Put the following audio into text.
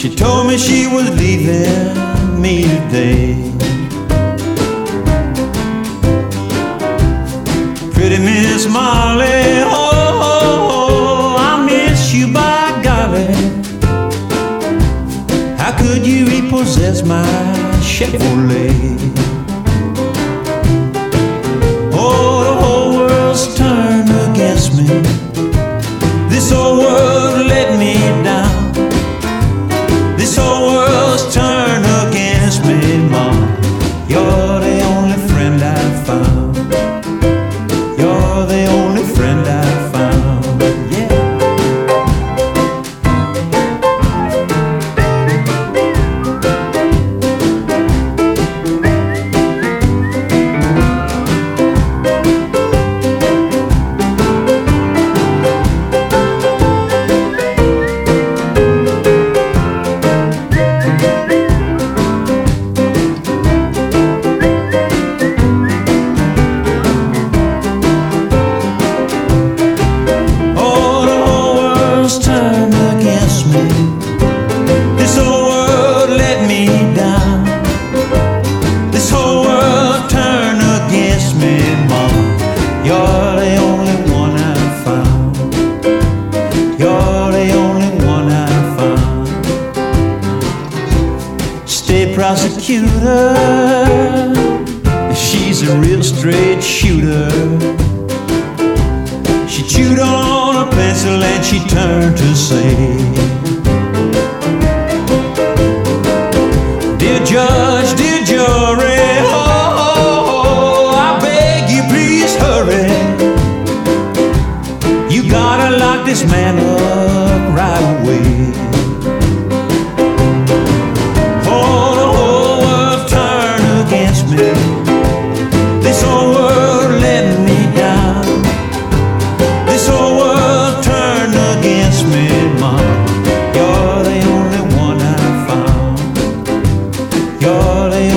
She told me she was leaving me today. Pretty Miss Molly, oh, I miss you by golly. How could you repossess my Chevrolet? Oh, the whole world's turned against me. This whole world let me down. This whole world's turned against me, Mom. You're the only friend I found. You're the only friend I found, yeah. Turned against me. This whole world let me down. This whole world turned against me, Mom. You're the only one I found. You're the only one I found. State prosecutor, she's a real straight shooter. She chewed on a pencil and she turned to say, dear judge, dear jury, oh, I beg you please hurry. You gotta lock this man up right away. Oh, the whole world turned against me. This whole world let me down. This whole world turned against me, Mom. You're the only one I found. You're the